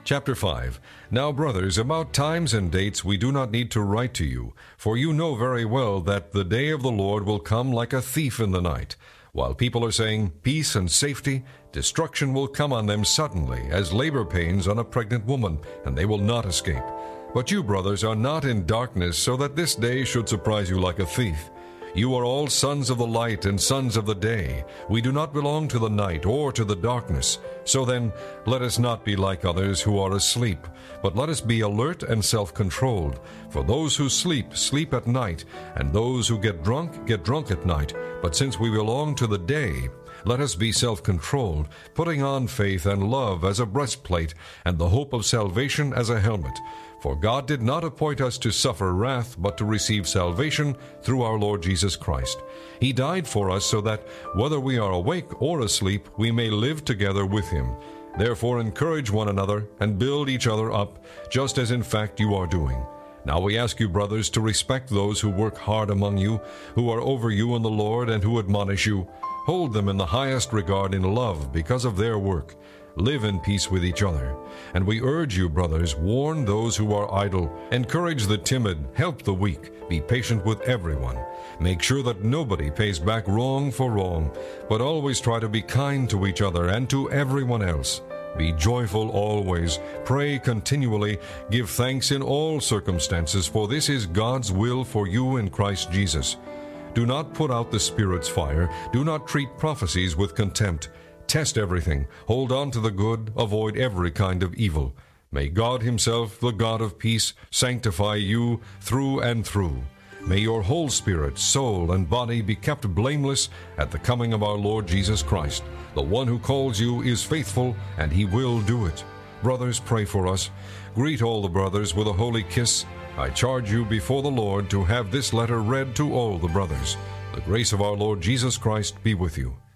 Chapter 5. Now, brothers, about times and dates we do not need to write to you, for you know very well that the day of the Lord will come like a thief in the night. While people are saying peace and safety, destruction will come on them suddenly, as labor pains on a pregnant woman, and they will not escape. But you, brothers, are not in darkness, so that this day should surprise you like a thief. You are all sons of the light and sons of the day. We do not belong to the night or to the darkness. So then, let us not be like others who are asleep, but let us be alert and self-controlled. For those who sleep, sleep at night, and those who get drunk at night. But since we belong to the day, let us be self-controlled, putting on faith and love as a breastplate, and the hope of salvation as a helmet. For God did not appoint us to suffer wrath, but to receive salvation through our Lord Jesus Christ. He died for us so that, whether we are awake or asleep, we may live together with him. Therefore encourage one another and build each other up, just as in fact you are doing. Now we ask you, brothers, to respect those who work hard among you, who are over you in the Lord, and who admonish you. Hold them in the highest regard in love because of their work. Live in peace with each other. And we urge you, brothers, warn those who are idle, encourage the timid, help the weak, be patient with everyone. Make sure that nobody pays back wrong for wrong, but always try to be kind to each other and to everyone else. Be joyful always, pray continually, give thanks in all circumstances, for this is God's will for you in Christ Jesus. Do not put out the Spirit's fire, do not treat prophecies with contempt. Test everything, hold on to the good, avoid every kind of evil. May God himself, the God of peace, sanctify you through and through. May your whole spirit, soul, and body be kept blameless at the coming of our Lord Jesus Christ. The one who calls you is faithful, and he will do it. Brothers, pray for us. Greet all the brothers with a holy kiss. I charge you before the Lord to have this letter read to all the brothers. The grace of our Lord Jesus Christ be with you.